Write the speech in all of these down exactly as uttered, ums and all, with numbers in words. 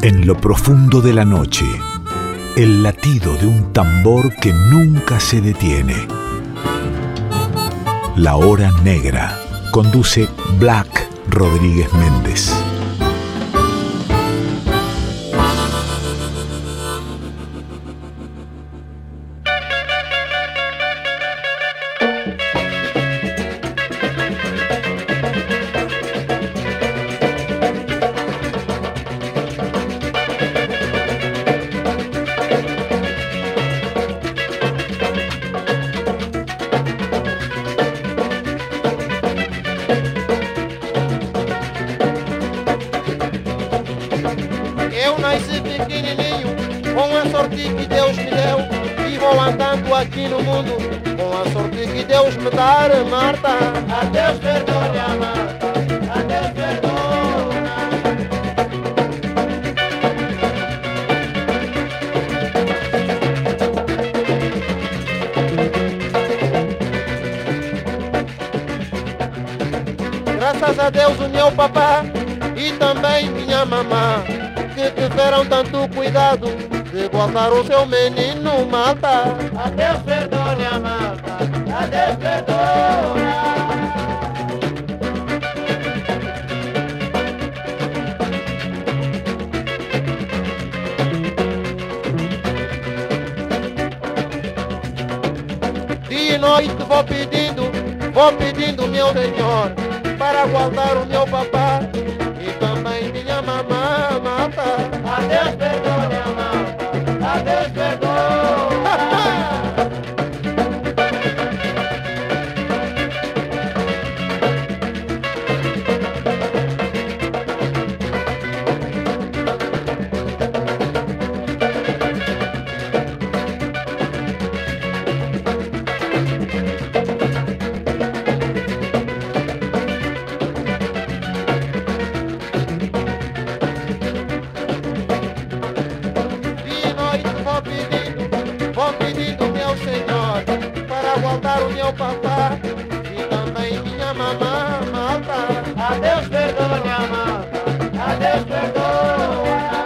En lo profundo de la noche, el latido de un tambor que nunca se detiene. La Hora Negra. Conduce Black Rodríguez Méndez. Graças a Deus o meu papá e também minha mamã, que tiveram tanto cuidado de guardar o seu menino Malta. A Deus perdone a Malta, a Deus perdona. Dia e noite vou pedindo, vou pedindo, meu Senhor, para guardar o meu papá e também minha mamã Malta. A Deus perdone a Malta, a Deus perdona. O meu papá e também minha mamã Malta. A Deus perdone a Malta, a Deus perdona.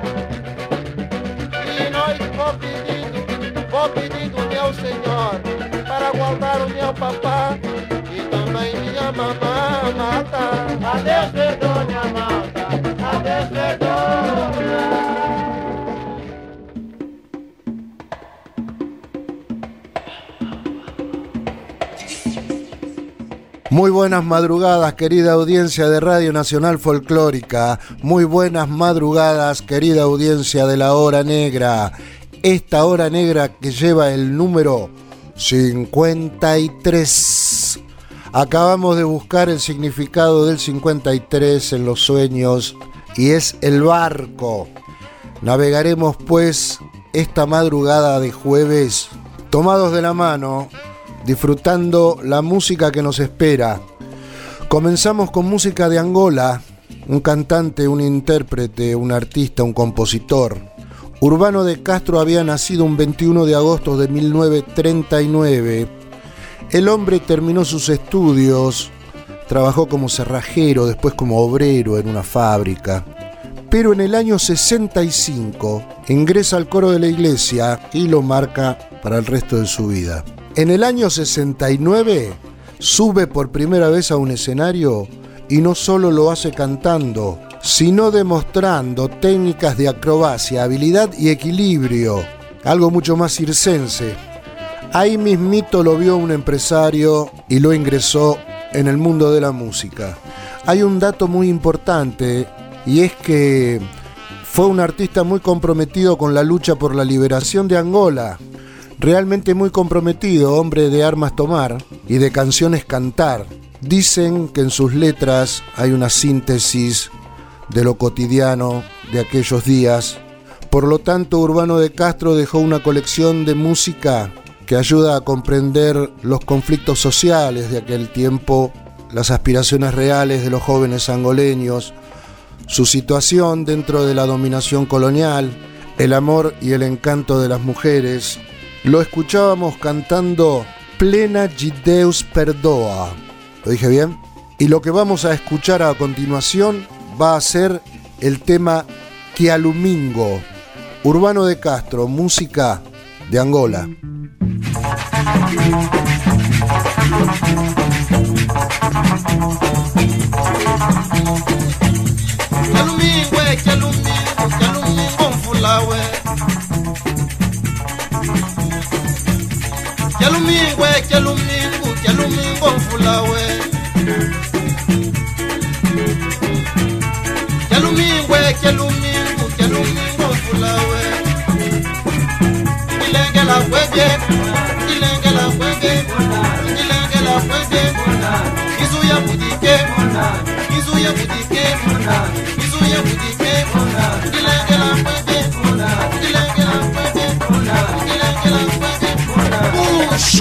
E noite vou pedindo, vou pedindo, meu Senhor, para guardar o meu papá e também minha mamã Malta. A Deus perdone a Malta, a Deus perdona. Muy buenas madrugadas, querida audiencia de Radio Nacional Folclórica. Muy buenas madrugadas, querida audiencia de la Hora Negra. Esta Hora Negra que lleva el número cincuenta y tres. Acabamos de buscar el significado del cincuenta y tres en los sueños y es el barco. Navegaremos pues esta madrugada de jueves tomados de la mano, disfrutando la música que nos espera. Comenzamos con música de Angola, un cantante, un intérprete, un artista, un compositor. Urbano de Castro había nacido un veintiuno de agosto de mil novecientos treinta y nueve. El hombre terminó sus estudios, trabajó como cerrajero, después como obrero en una fábrica. Pero en el año sesenta y cinco ingresa al coro de la iglesia y lo marca para el resto de su vida. En el año sesenta y nueve sube por primera vez a un escenario y no solo lo hace cantando, sino demostrando técnicas de acrobacia, habilidad y equilibrio, algo mucho más circense. Ahí mismito lo vio un empresario y lo ingresó en el mundo de la música. Hay un dato muy importante y es que fue un artista muy comprometido con la lucha por la liberación de Angola. Realmente muy comprometido, hombre de armas tomar y de canciones cantar. Dicen que en sus letras hay una síntesis de lo cotidiano de aquellos días. Por lo tanto, Urbano de Castro dejó una colección de música que ayuda a comprender los conflictos sociales de aquel tiempo, las aspiraciones reales de los jóvenes angoleños, su situación dentro de la dominación colonial, el amor y el encanto de las mujeres. Lo escuchábamos cantando Plena de Deus Perdoa. ¿Lo dije bien? Y lo que vamos a escuchar a continuación va a ser el tema Quialumingo, Urbano de Castro, música de Angola. Quialumingo, quialumingo, quialumingo fulawe. Quialumingo, quialumingo, quialumingo fulawe. Quialumingo, quialumingo, quialumingo fulawe. Ilenge la huegue, ilenge la huegue, ilenge la huegue. Izuya budike, izuya budike, izuya budike. Ilenge la huegue, ilenge la huegue, ilenge la huegue. Push.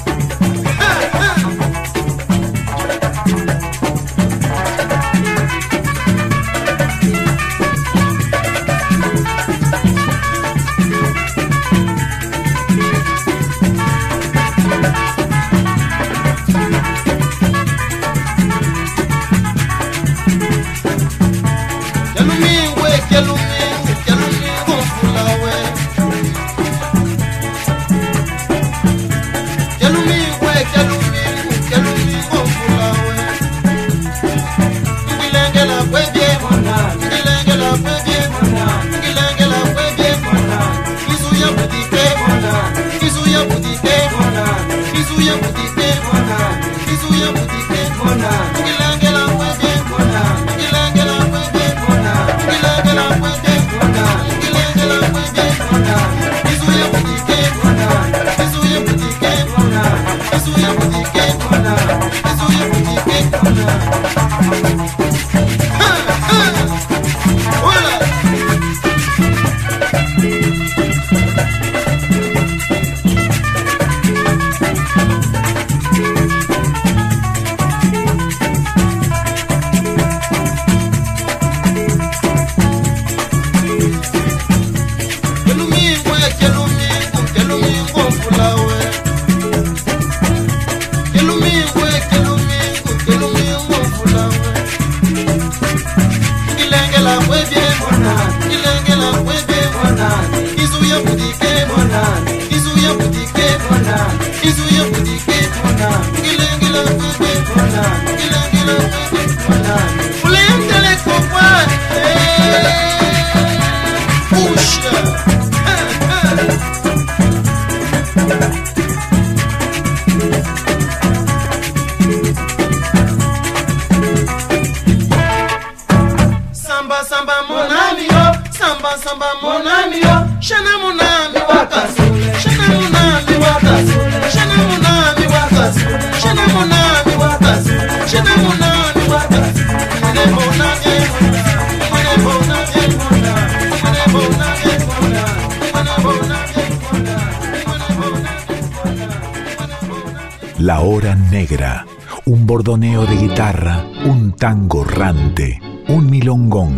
La hora negra, un bordoneo de guitarra, un tango errante, un milongón.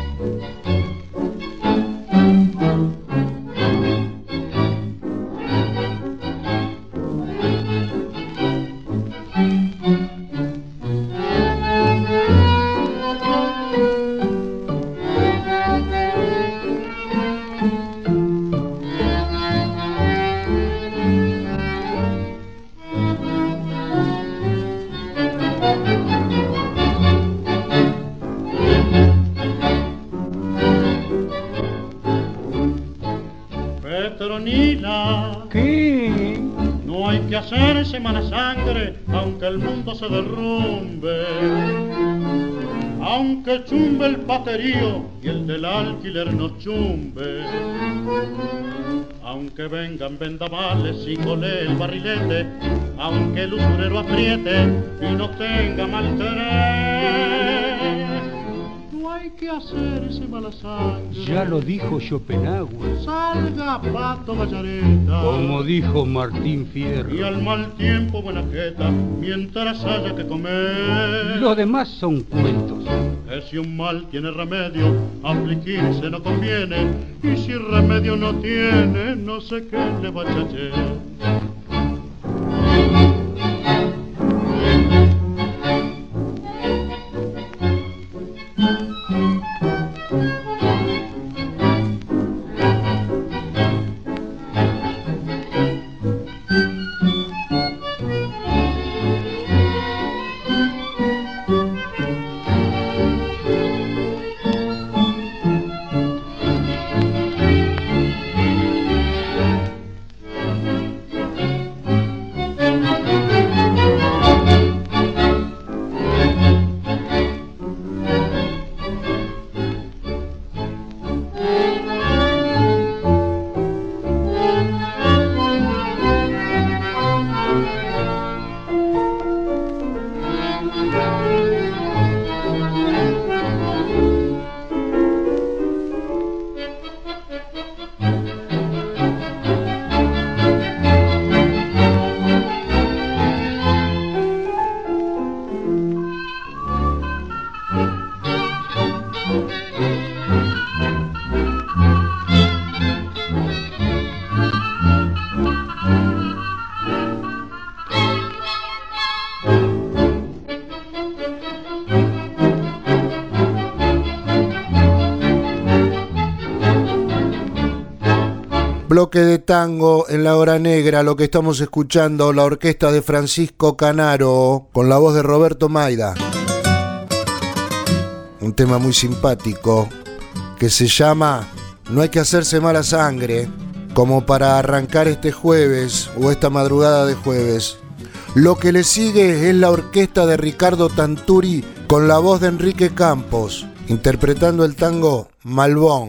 Se derrumbe, aunque chumbe el paterío y el del alquiler no chumbe, aunque vengan vendavales y cole el barrilete, aunque el usurero apriete y no tenga mal tener, no hay que hacerse mala sangre. Ya lo dijo Schopenhauer. Salga pato Vallareta, como dijo Martín Fierro. Y al mal tiempo buena jeta, mientras haya que comer. Lo demás son cuentos. Que si un mal tiene remedio, afligirse no conviene. Y si remedio no tiene, no sé qué le va a chacher. Bloque de tango en la hora negra, lo que estamos escuchando, la orquesta de Francisco Canaro, con la voz de Roberto Maida. Un tema muy simpático que se llama No hay que hacerse mala sangre, como para arrancar este jueves o esta madrugada de jueves. Lo que le sigue es la orquesta de Ricardo Tanturi con la voz de Enrique Campos, interpretando el tango Malbón.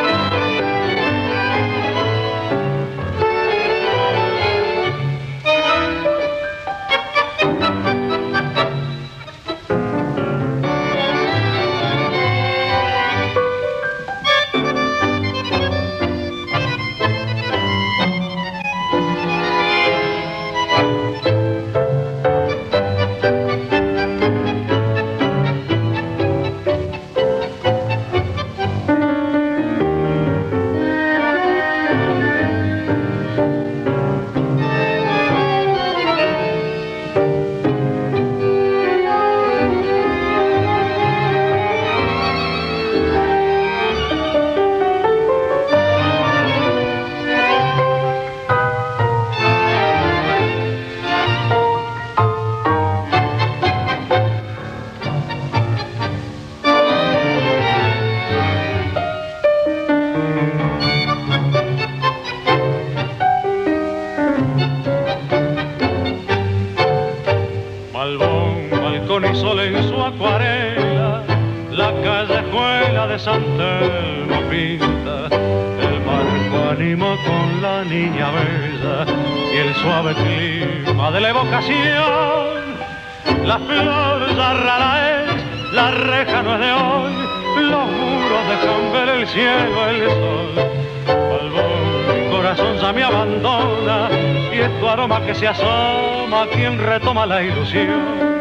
La flor ya rara es, la reja no es de hoy, los muros dejan ver el cielo, el sol. Malbón, mi corazón ya me abandona, y es tu aroma que se asoma, quien retoma la ilusión.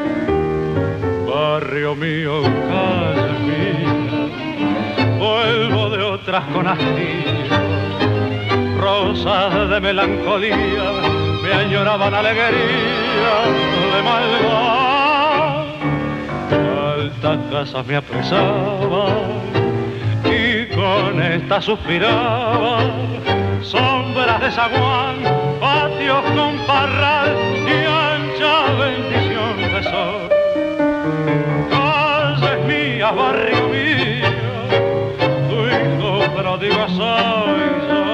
Barrio mío, calle mía, vuelvo de otras con hastío, rosas de melancolía, me añoraban alegría de Malbón. Altas casas me apresaban y con esta suspiraba, sombras de zaguán, patios con parral y ancha bendición de sol. Calles mías, barrio mío, tu hijo pródigo soy yo.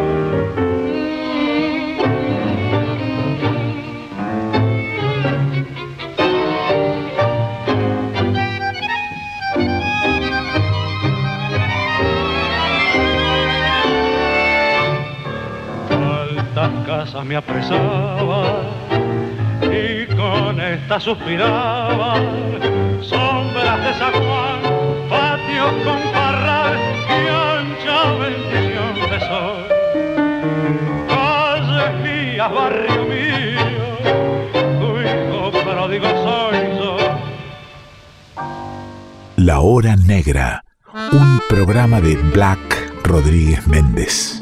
Casas me apresaba y con esta suspiraba, sombras de San Juan, patios con parral y ancha bendición de sol. Calles mías, barrio mío, tu hijo pródigo soy yo. La Hora Negra, un programa de Black Rodríguez Méndez.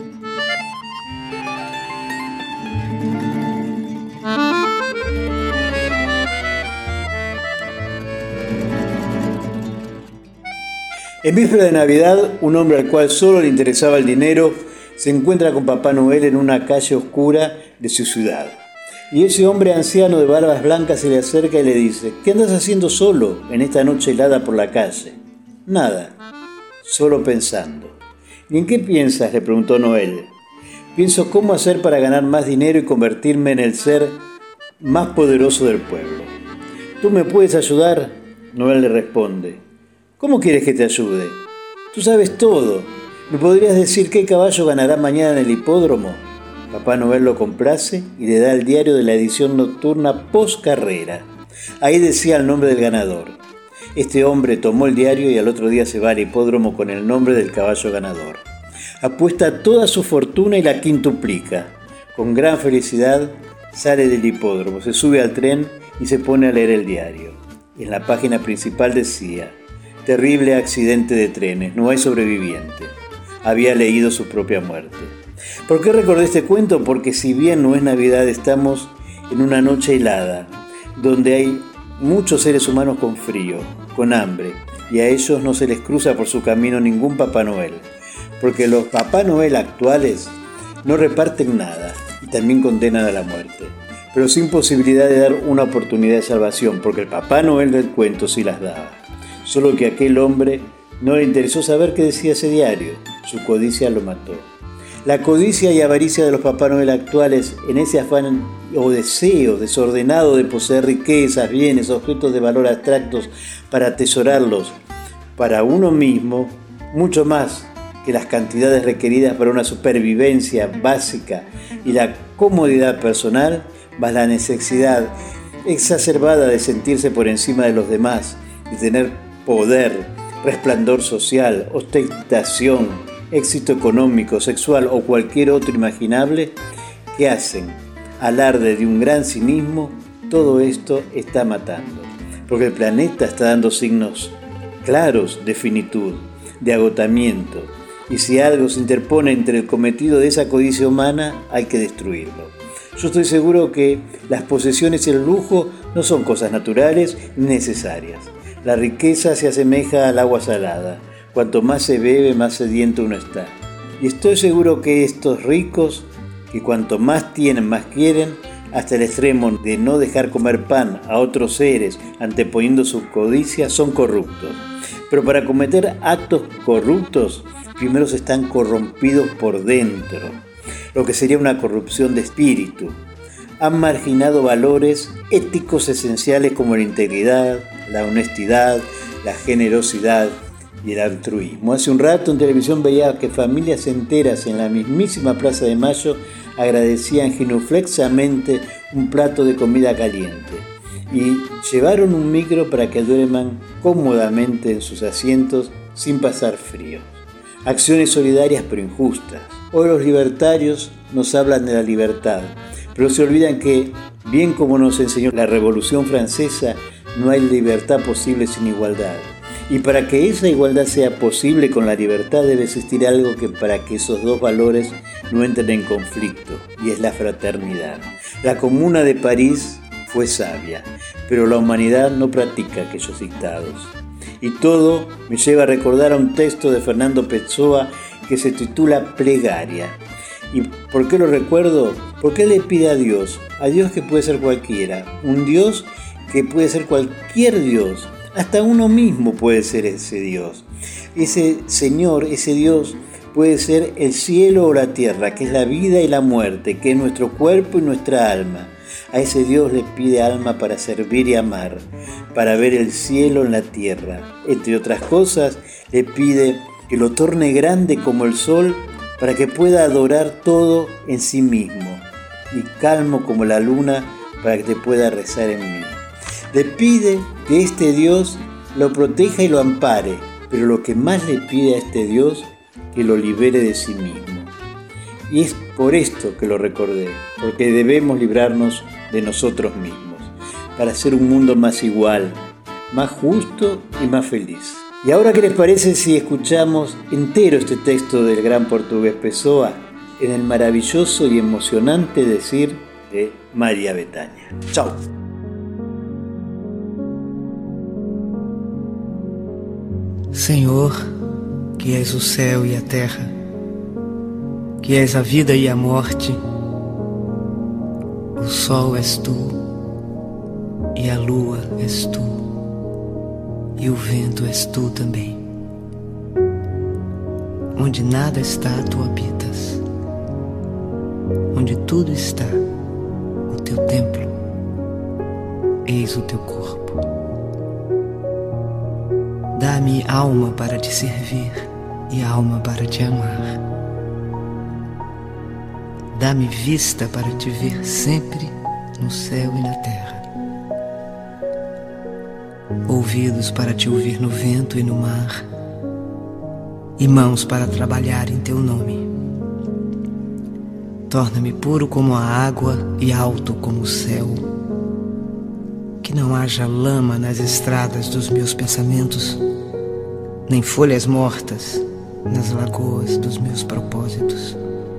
En víspera de Navidad, un hombre al cual solo le interesaba el dinero se encuentra con Papá Noel en una calle oscura de su ciudad. Y ese hombre anciano de barbas blancas se le acerca y le dice: ¿Qué andas haciendo solo en esta noche helada por la calle? Nada, solo pensando. ¿Y en qué piensas?, le preguntó Noel. Pienso cómo hacer para ganar más dinero y convertirme en el ser más poderoso del pueblo. ¿Tú me puedes ayudar?, Noel le responde. ¿Cómo quieres que te ayude? Tú sabes todo. ¿Me podrías decir qué caballo ganará mañana en el hipódromo? Papá Noel lo complace y le da el diario de la edición nocturna post carrera. Ahí decía el nombre del ganador. Este hombre tomó el diario y al otro día se va al hipódromo con el nombre del caballo ganador. Apuesta toda su fortuna y la quintuplica. Con gran felicidad sale del hipódromo, se sube al tren y se pone a leer el diario. En la página principal decía: terrible accidente de trenes, no hay sobrevivientes. Había leído su propia muerte. ¿Por qué recordé este cuento? Porque si bien no es Navidad, estamos en una noche helada, donde hay muchos seres humanos con frío, con hambre, y a ellos no se les cruza por su camino ningún Papá Noel, porque los Papá Noel actuales no reparten nada y también condenan a la muerte, pero sin posibilidad de dar una oportunidad de salvación, porque el Papá Noel del cuento sí las daba. Solo que a aquel hombre no le interesó saber qué decía ese diario, su codicia lo mató. La codicia y avaricia de los Papá Noel actuales, en ese afán o deseo desordenado de poseer riquezas, bienes, objetos de valor abstractos para atesorarlos para uno mismo, mucho más que las cantidades requeridas para una supervivencia básica y la comodidad personal, más la necesidad exacerbada de sentirse por encima de los demás, de tener poder, resplandor social, ostentación, éxito económico, sexual o cualquier otro imaginable, que hacen alarde de un gran cinismo, todo esto está matando, porque el planeta está dando signos claros de finitud, de agotamiento, y si algo se interpone entre el cometido de esa codicia humana, hay que destruirlo. Yo estoy seguro que las posesiones y el lujo no son cosas naturales ni necesarias. La riqueza se asemeja al agua salada. Cuanto más se bebe, más sediento uno está. Y estoy seguro que estos ricos, que cuanto más tienen, más quieren, hasta el extremo de no dejar comer pan a otros seres anteponiendo su codicia, son corruptos. Pero para cometer actos corruptos, primero están corrompidos por dentro, lo que sería una corrupción de espíritu. Han marginado valores éticos esenciales como la integridad, la honestidad, la generosidad y el altruismo. Hace un rato en televisión veía que familias enteras en la mismísima Plaza de Mayo agradecían genuflexamente un plato de comida caliente y llevaron un micro para que duerman cómodamente en sus asientos sin pasar frío. Acciones solidarias pero injustas. Hoy los libertarios nos hablan de la libertad, pero se olvidan que, bien como nos enseñó la Revolución Francesa, no hay libertad posible sin igualdad. Y para que esa igualdad sea posible con la libertad debe existir algo que para que esos dos valores no entren en conflicto, y es la fraternidad. La Comuna de París fue sabia, pero la humanidad no practica aquellos dictados. Y todo me lleva a recordar a un texto de Fernando Pessoa que se titula Plegaria. ¿Y por qué lo recuerdo? Porque él le pide a Dios, a Dios que puede ser cualquiera, un Dios que puede ser cualquier Dios, hasta uno mismo puede ser ese Dios. Ese Señor, ese Dios puede ser el cielo o la tierra, que es la vida y la muerte, que es nuestro cuerpo y nuestra alma. A ese Dios le pide alma para servir y amar, para ver el cielo en la tierra. Entre otras cosas, le pide que lo torne grande como el sol para que pueda adorar todo en sí mismo, y calmo como la luna para que te pueda rezar en mí. Le pide que este Dios lo proteja y lo ampare, pero lo que más le pide a este Dios, que lo libere de sí mismo. Y es por esto que lo recordé, porque debemos librarnos de nosotros mismos, para hacer un mundo más igual, más justo y más feliz. Y ahora, ¿qué les parece si escuchamos entero este texto del gran portugués Pessoa en el maravilloso y emocionante decir de María Bethânia? ¡Chao! Senhor, que és o céu e a terra, que és a vida e a morte, o sol és tu, e a lua és tu, e o vento és tu também. Onde nada está, tu habitas. Onde tudo está, o teu templo, eis o teu corpo. Dá-me alma para te servir e alma para te amar. Dá-me vista para te ver sempre no céu e na terra. Ouvidos para te ouvir no vento e no mar. E mãos para trabalhar em teu nome. Torna-me puro como a água e alto como o céu. Que não haja lama nas estradas dos meus pensamentos, nem folhas mortas nas lagoas dos meus propósitos.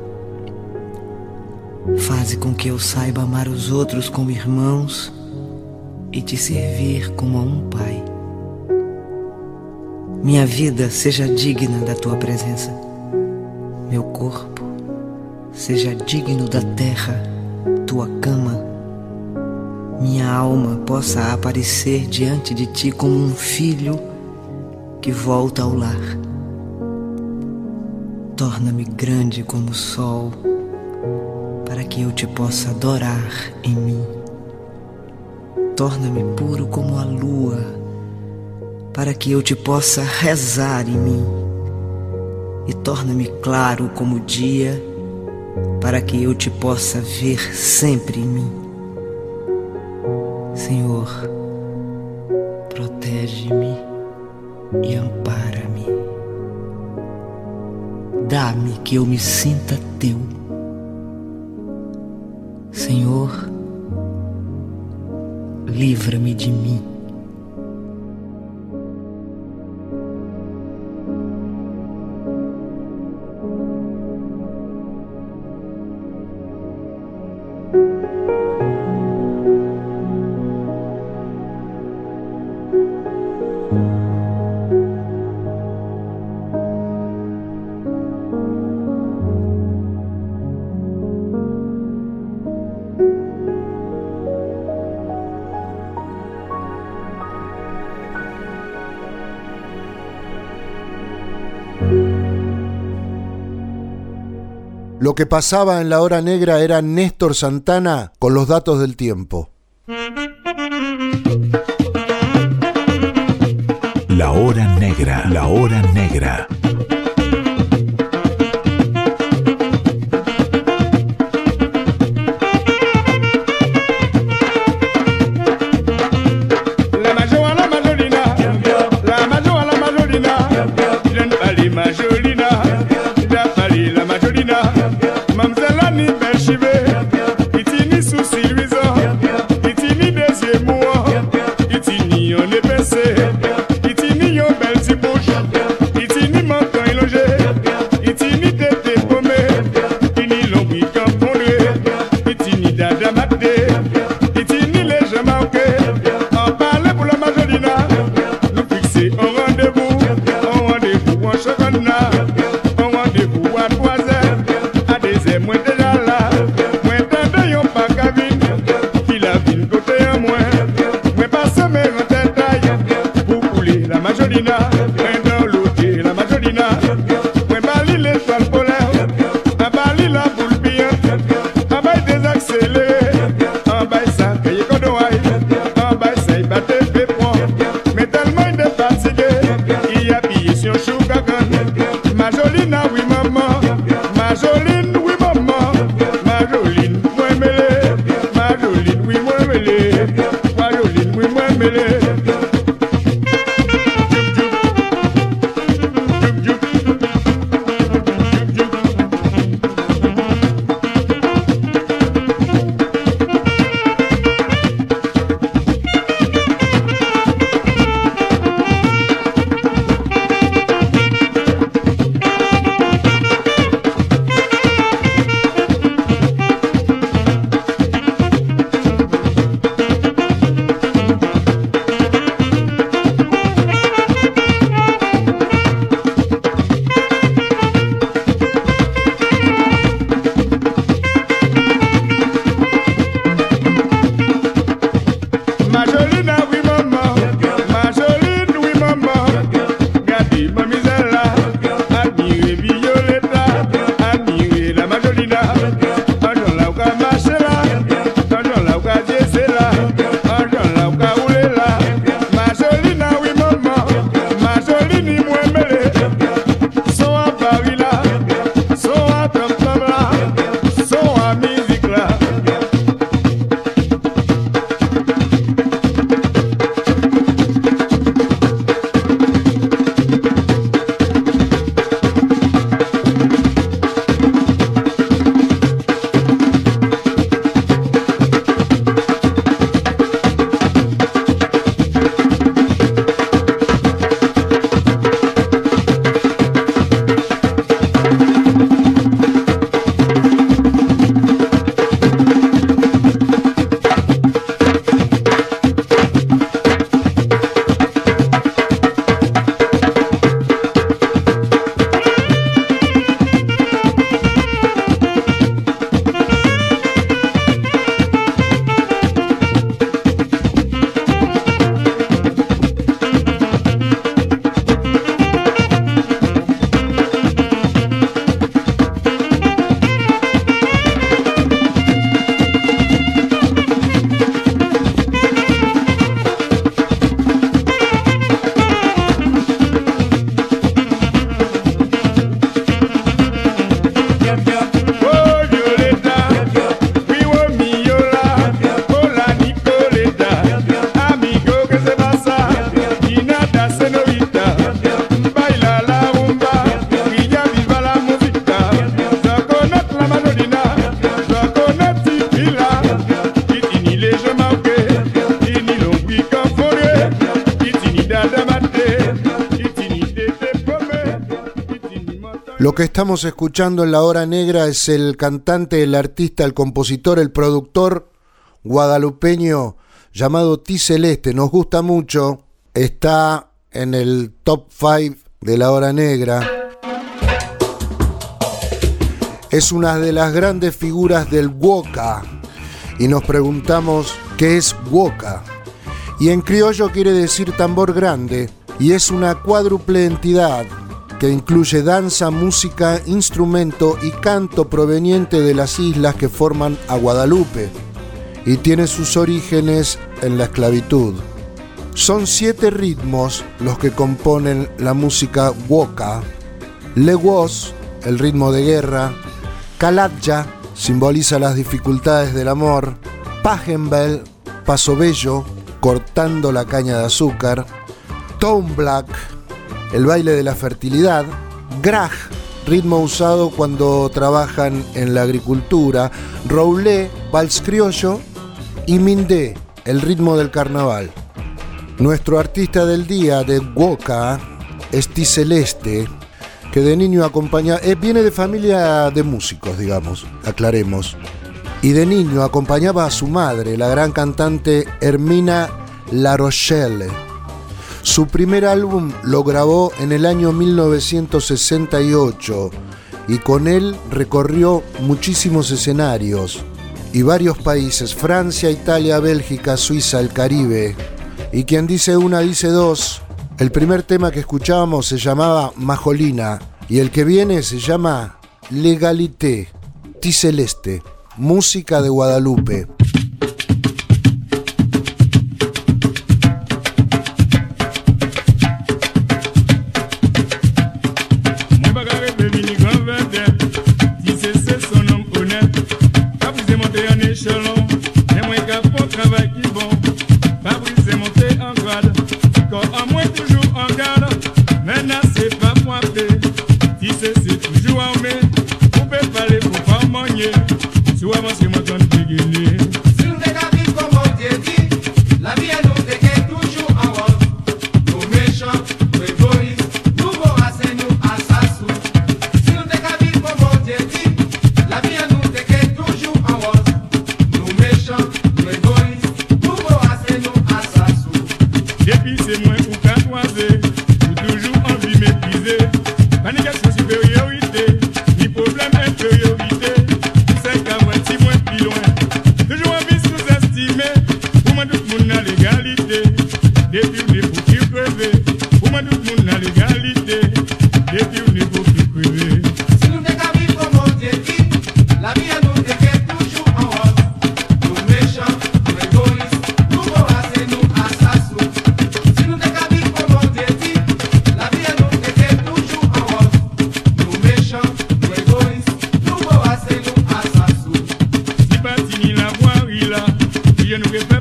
Faze com que eu saiba amar os outros como irmãos e te servir como a um pai. Minha vida seja digna da tua presença, meu corpo seja digno da terra, tua cama, minha alma possa aparecer diante de ti como um filho que volta ao lar. Torna-me grande como o sol, para que eu te possa adorar em mim. Torna-me puro como a lua, para que eu te possa rezar em mim. E torna-me claro como o dia, para que eu te possa ver sempre em mim. Senhor, protege-me e ampara-me. Dá-me que eu me sinta teu. Senhor, livra-me de mim. Lo que pasaba en la hora negra era Néstor Santana con los datos del tiempo. La hora negra, la hora negra. La majo a la majorina, la majo a la majorina, Jean Pali majorina, Jean Pali la majorina. Mamzelani Berchive, Itini sous Sylvison, Itini deuxième mois, Itini on est passé, Itini on belle bouche, Itini menton et Lo que estamos escuchando en La Hora Negra es el cantante, el artista, el compositor, el productor guadalupeño llamado Ti Celeste. Nos gusta mucho, está en el top cinco de La Hora Negra. Es una de las grandes figuras del huoca y nos preguntamos qué es huoca. Y en criollo quiere decir tambor grande y es una cuádruple entidad que incluye danza, música, instrumento y canto proveniente de las islas que forman a Guadalupe y tiene sus orígenes en la esclavitud. Son siete ritmos los que componen la música huoca. Leguos, el ritmo de guerra. Calatya, simboliza las dificultades del amor. Pajembel, paso bello, cortando la caña de azúcar. Townblack, el baile de la fertilidad. Graj, ritmo usado cuando trabajan en la agricultura. Roulé, vals criollo. Y Mindé, el ritmo del carnaval. Nuestro artista del día de huoca es Ti Celeste, que de niño acompaña, eh, viene de familia de músicos, digamos, aclaremos. Y de niño acompañaba a su madre, la gran cantante Hermina La Rochelle. Su primer álbum lo grabó en el año mil novecientos sesenta y ocho y con él recorrió muchísimos escenarios y varios países: Francia, Italia, Bélgica, Suiza, el Caribe. Y quien dice una dice dos. El primer tema que escuchábamos se llamaba Majolina y el que viene se llama Legalité. Ti Celeste, música de Guadalupe.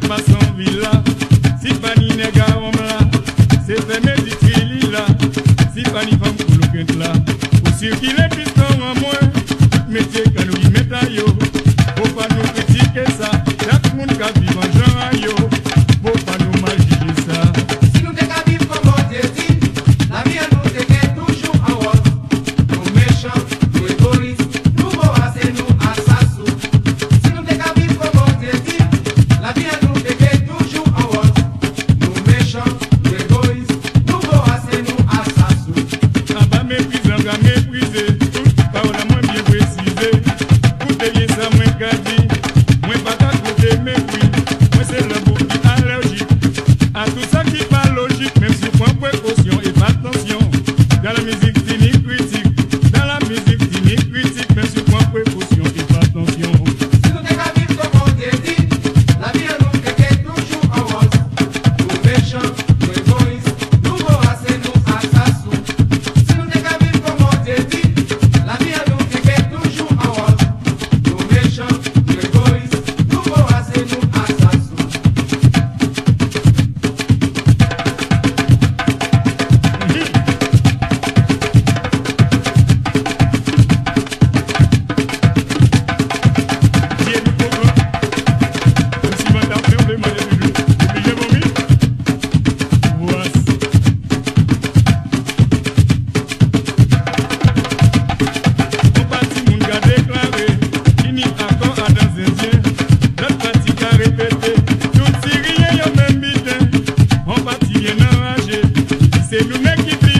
Si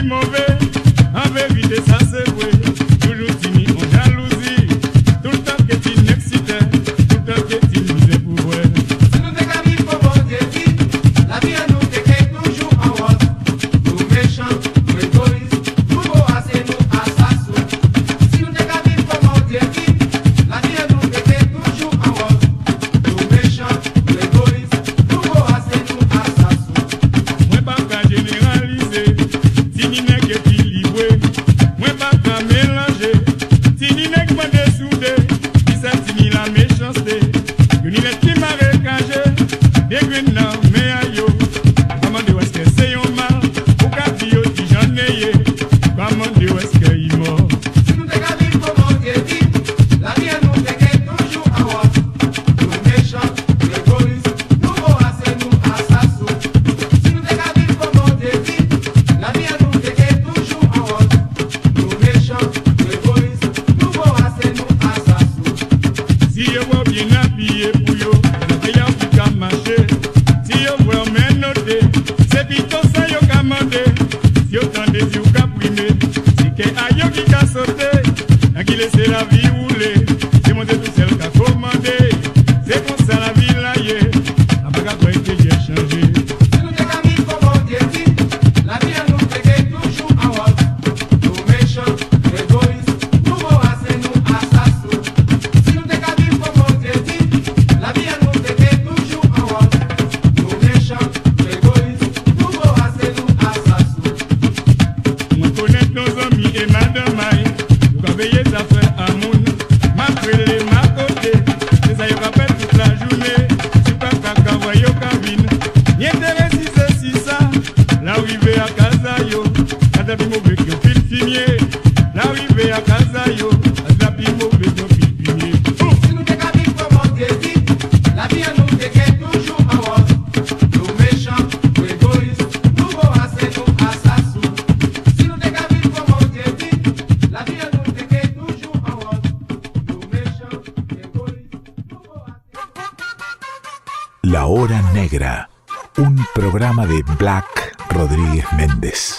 La Hora Negra, un programa de Black Rodríguez Méndez.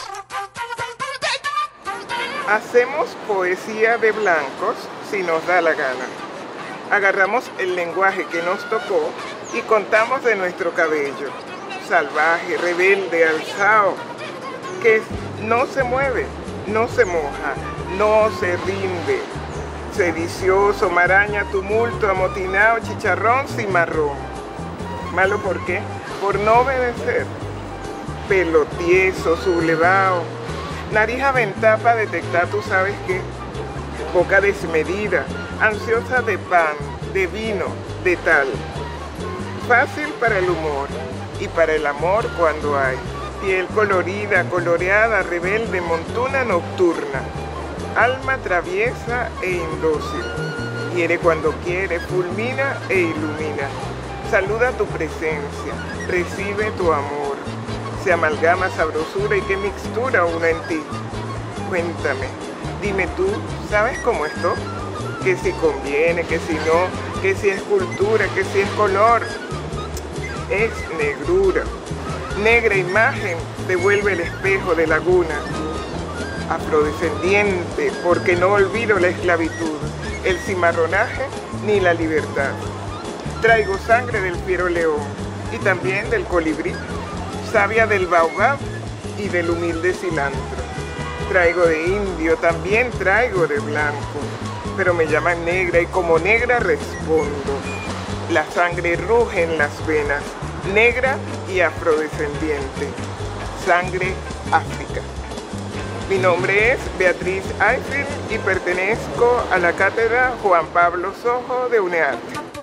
Hacemos poesía de blancos si nos da la gana. Agarramos el lenguaje que nos tocó y contamos de nuestro cabello, salvaje, rebelde, alzado, que no se mueve, no se moja, no se rinde. Sedicioso, maraña, tumulto, amotinado, chicharrón, cimarrón. ¿Malo por qué? Por no obedecer. Pelo tieso, sublevado, nariz aventada para detectar, tú sabes qué. Boca desmedida, ansiosa de pan, de vino, de tal. Fácil para el humor y para el amor cuando hay. Piel colorida, coloreada, rebelde, montuna nocturna. Alma traviesa e indócil. Hiere cuando quiere, fulmina e ilumina. Saluda tu presencia, recibe tu amor. Se amalgama sabrosura y qué mixtura una en ti. Cuéntame, dime tú, ¿sabes cómo esto? Que si conviene, que si no, que si es cultura, que si es color. Es negrura. Negra imagen devuelve el espejo de laguna. Afrodescendiente, porque no olvido la esclavitud, el cimarronaje ni la libertad. Traigo sangre del fiero león y también del colibrí, savia del baobab y del humilde cilantro. Traigo de indio, también traigo de blanco, pero me llaman negra y como negra respondo. La sangre ruge en las venas, negra y afrodescendiente. Sangre África. Mi nombre es Beatriz Eiffel y pertenezco a la cátedra Juan Pablo Sojo de UNEARTE.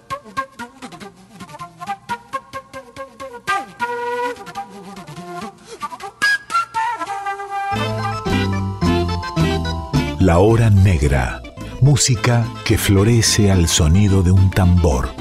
La Hora Negra, música que florece al sonido de un tambor.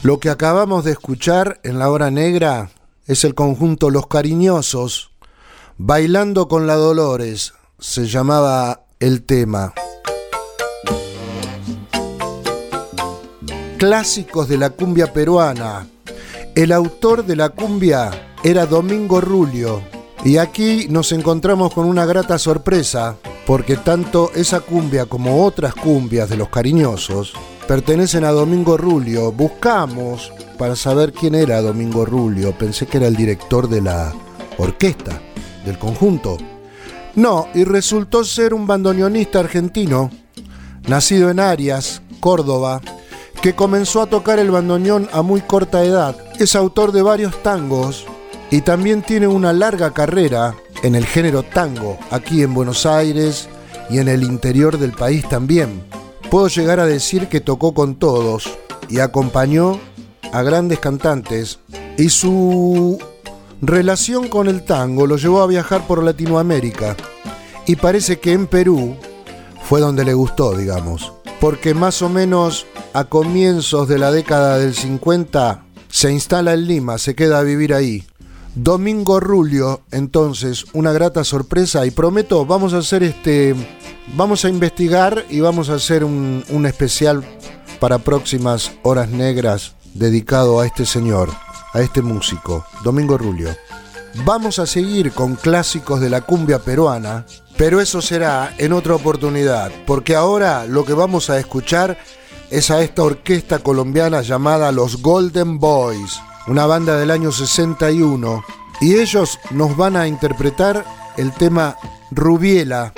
Lo que acabamos de escuchar en la hora negra es el conjunto Los Cariñosos, Bailando con la Dolores, se llamaba el tema. Clásicos de la cumbia peruana. El autor de la cumbia era Domingo Rulio. Y aquí nos encontramos con una grata sorpresa, porque tanto esa cumbia como otras cumbias de Los Cariñosos pertenecen a Domingo Rulio. Buscamos para saber quién era Domingo Rulio. Pensé que era el director de la orquesta, del conjunto. No, y resultó ser un bandoneonista argentino, nacido en Arias, Córdoba, que comenzó a tocar el bandoneón a muy corta edad. Es autor de varios tangos y también tiene una larga carrera en el género tango, aquí en Buenos Aires y en el interior del país también. Puedo llegar a decir que tocó con todos y acompañó a grandes cantantes, y su relación con el tango lo llevó a viajar por Latinoamérica, y parece que en Perú fue donde le gustó, digamos, porque más o menos a comienzos de la década del cincuenta se instala en Lima, se queda a vivir ahí. Domingo Rulio, entonces, una grata sorpresa, y prometo, vamos a hacer este, vamos a investigar y vamos a hacer un, un especial para próximas horas negras dedicado a este señor, a este músico, Domingo Rulio. Vamos a seguir con clásicos de la cumbia peruana, pero eso será en otra oportunidad, porque ahora lo que vamos a escuchar es a esta orquesta colombiana llamada Los Golden Boys, una banda del año sesenta y uno, y ellos nos van a interpretar el tema Rubiela.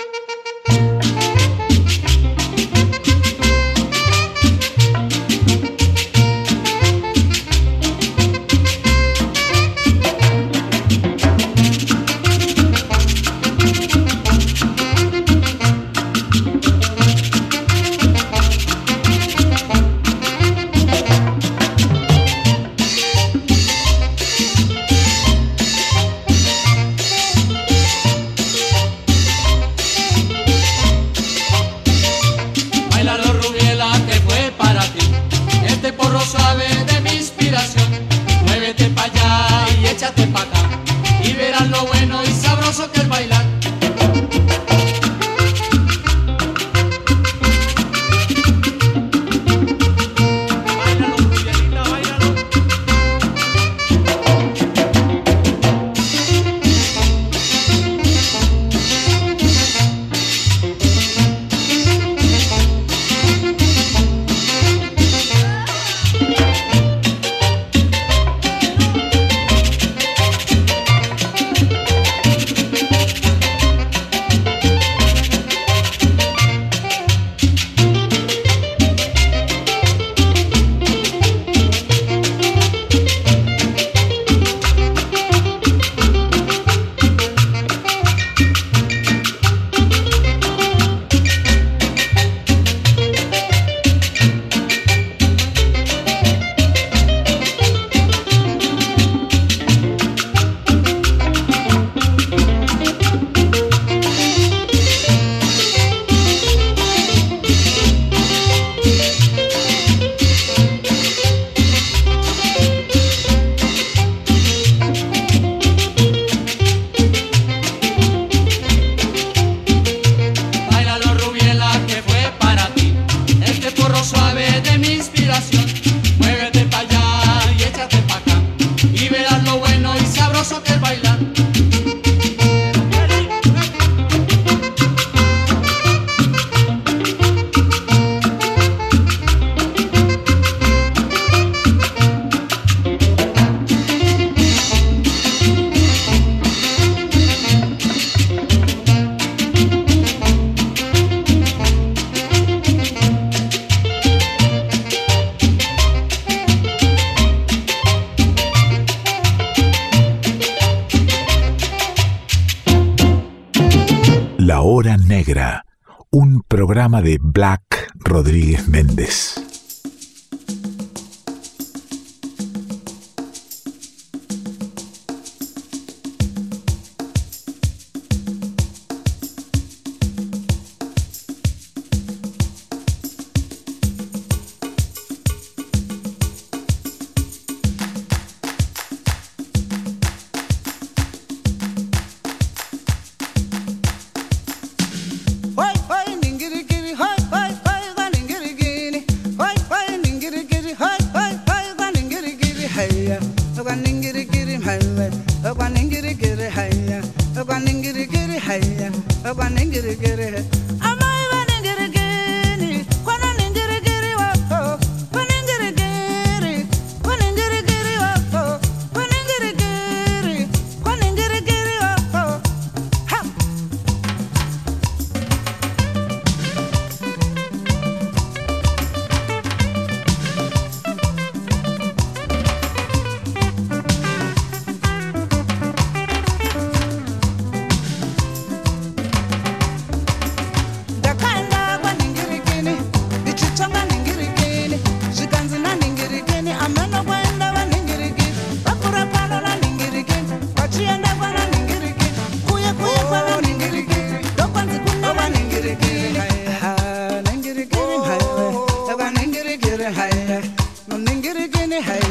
La Hora Negra, un programa de Black Rodríguez Méndez.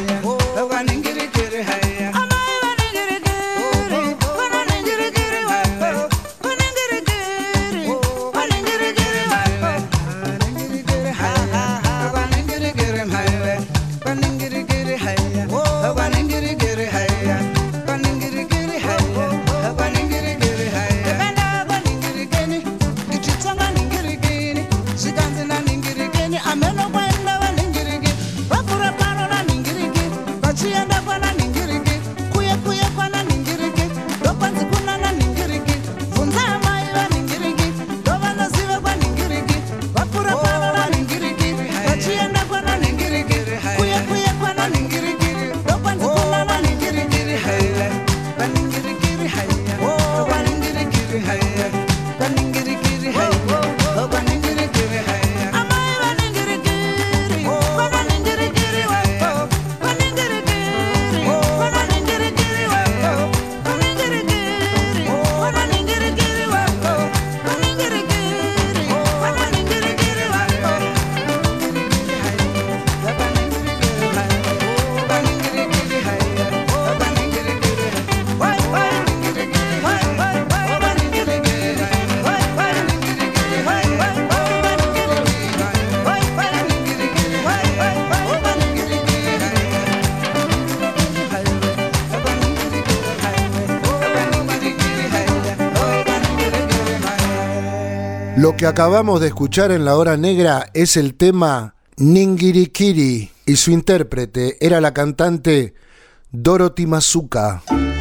Lo que acabamos de escuchar en La Hora Negra es el tema Ningirikiri y su intérprete era la cantante Dorothy Masuka.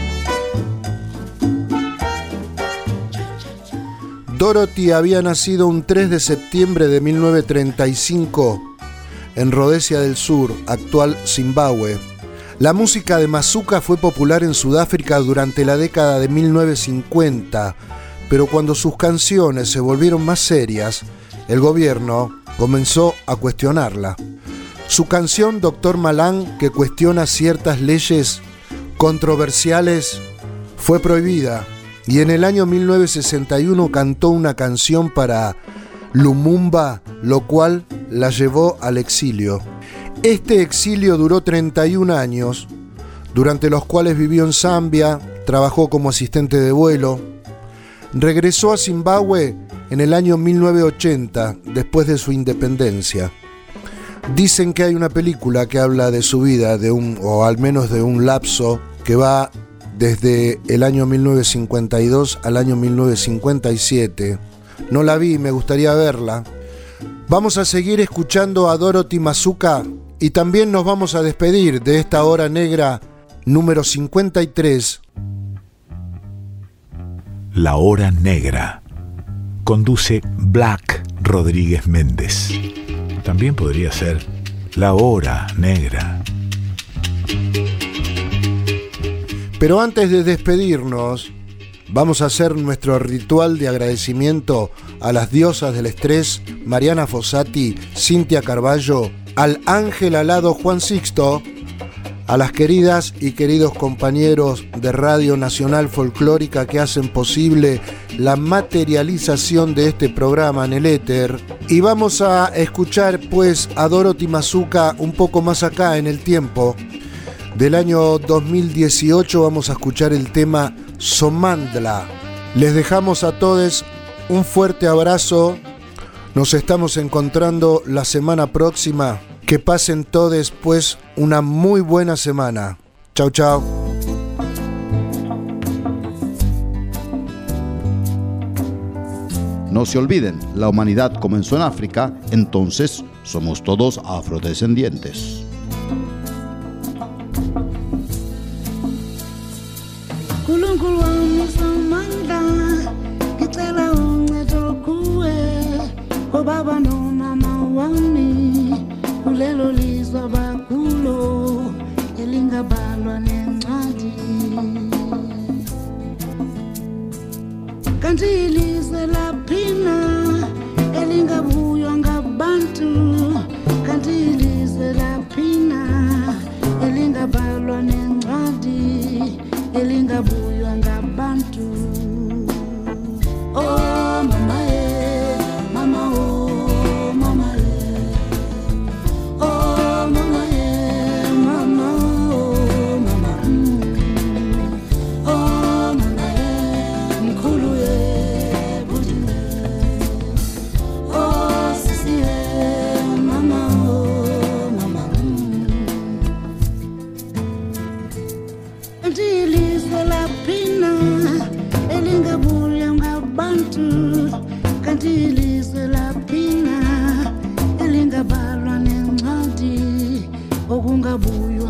Dorothy había nacido un tres de septiembre de mil novecientos treinta y cinco en Rodesia del Sur, actual Zimbabue. La música de Masuka fue popular en Sudáfrica durante la década de mil novecientos cincuenta, pero cuando sus canciones se volvieron más serias, el gobierno comenzó a cuestionarla. Su canción Doctor Malan, que cuestiona ciertas leyes controversiales, fue prohibida y en el año mil novecientos sesenta y uno cantó una canción para Lumumba, lo cual la llevó al exilio. Este exilio duró treinta y un años, durante los cuales vivió en Zambia, trabajó como asistente de vuelo. Regresó a Zimbabue en el año mil novecientos ochenta, después de su independencia. Dicen que hay una película que habla de su vida, de un, o al menos de un lapso que va desde el año mil novecientos cincuenta y dos al año mil novecientos cincuenta y siete. No la vi, me gustaría verla. Vamos a seguir escuchando a Dorothy Masuka y también nos vamos a despedir de esta Hora Negra número cincuenta y tres. La Hora Negra. Conduce Black Rodríguez Méndez. También podría ser La Hora Negra. Pero antes de despedirnos, vamos a hacer nuestro ritual de agradecimiento a las diosas del estrés, Mariana Fossati, Cintia Carballo, al ángel alado Juan Sixto, a las queridas y queridos compañeros de Radio Nacional Folclórica que hacen posible la materialización de este programa en el éter. Y vamos a escuchar pues a Dorothy Masuka un poco más acá en el tiempo. Del año dos mil dieciocho vamos a escuchar el tema Somandla. Les dejamos a todos un fuerte abrazo. Nos estamos encontrando la semana próxima. Que pasen todos pues una muy buena semana. Chau, chau. No se olviden, la humanidad comenzó en África, entonces somos todos afrodescendientes. Kulelo lizwa bakulo elingabalwa nencwadi kanti ilizwe laphina elingabuywa ngabantu kanti ilizwe laphina elingabalwa nencwadi elingabuywa ngabantu. Oh mama eh, mama oh mama eh. Oh, mama, yeah, mama. laphina elingabuya ngabantu kanti ilizwe laphina elingabalwa nencwadi okungabuya